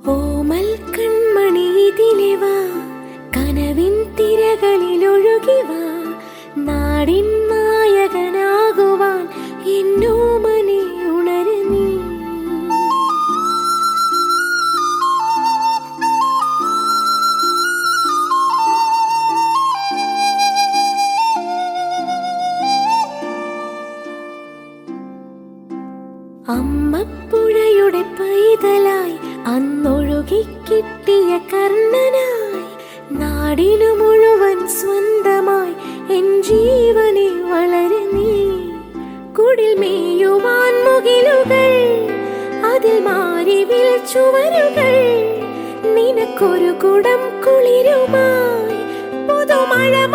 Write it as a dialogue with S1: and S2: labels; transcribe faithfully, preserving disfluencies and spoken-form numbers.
S1: ഓമൽ കൺമണി ഇതിലെ വാ, കനവിൻ തിരകളിലൊഴുകി വാ, നാടിൻ നായകനാകുവാൻ എന്നോമനെ ഉണര് നീ. അമ്മപ്പുഴയുടെ പൈതലായി അന്നൊഴുകി കിട്ടിയ കർണനായി, നാടിനു മുഴുവൻ സ്വന്തമായി എൻ ജീവനെ വളര് നീ. കുടിൽ മേയുവാൻ മുകിലുകൾ, അതിൽ മാരിവിൽ ചുവരുകൾ, നിനക്കൊരു കുടം കുളിരുമായി പുതുമഴ